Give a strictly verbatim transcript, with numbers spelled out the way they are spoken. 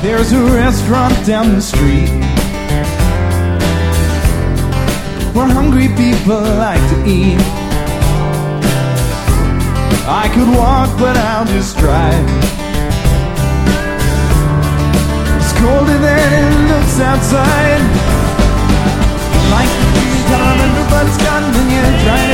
There's a restaurant down the street where hungry people like to eat. I could walk, but I'll just drive. It's colder than it looks outside, like the trees on under, but it's gone when you're trying